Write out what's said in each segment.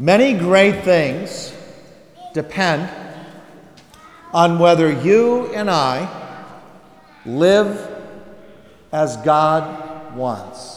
Many great things depend on whether you and I live as God wants.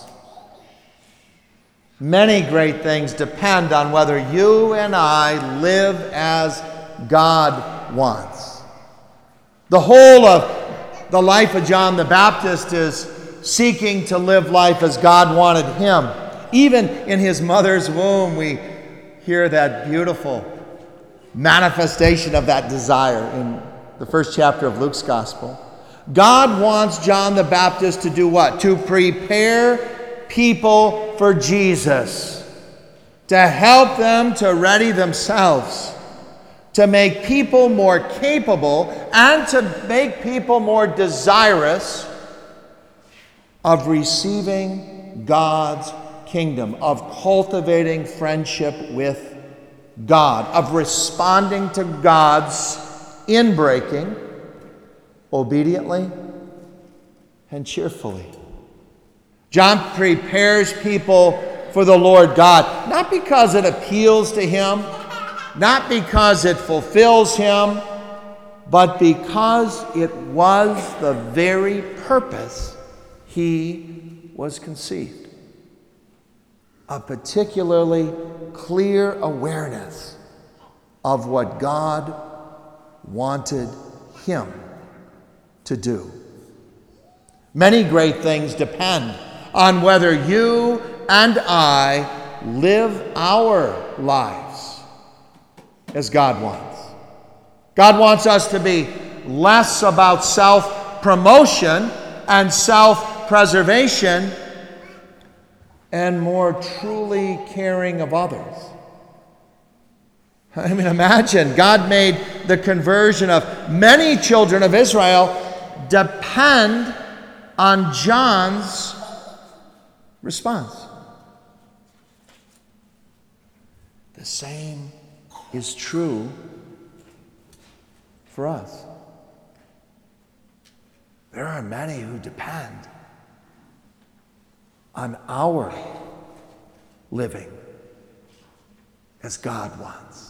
Many great things depend on whether you and I live as God wants. The whole of the life of John the Baptist is seeking to live life as God wanted him. Even in his mother's womb, we hear that beautiful manifestation of that desire in the first chapter of Luke's Gospel. God wants John the Baptist to do what? To prepare people for Jesus, to help them to ready themselves, to make people more capable and to make people more desirous of receiving God's kingdom, of cultivating friendship with God, of responding to God's inbreaking obediently and cheerfully. John prepares people for the Lord God, not because it appeals to him, not because it fulfills him, but because it was the very purpose he was conceived. A particularly clear awareness of what God wanted him to do. Many great things depend on whether you and I live our lives as God wants. God wants us to be less about self-promotion and self-preservation and more truly caring of others. I mean, imagine God made the conversion of many children of Israel depend on John's response. The same is true for us. There are many who depend on our living as God wants.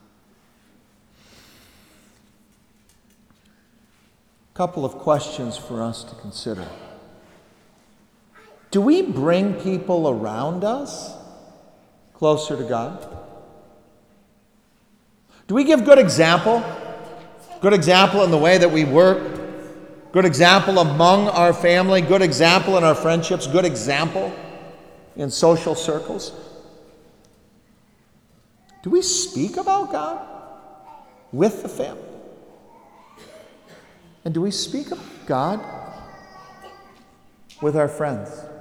A couple of questions for us to consider. Do we bring people around us closer to God? Do we give good example? Good example in the way that we work? Good example among our family? Good example in our friendships? Good example in social circles? Do we speak about God with the family? And do we speak about God with our friends?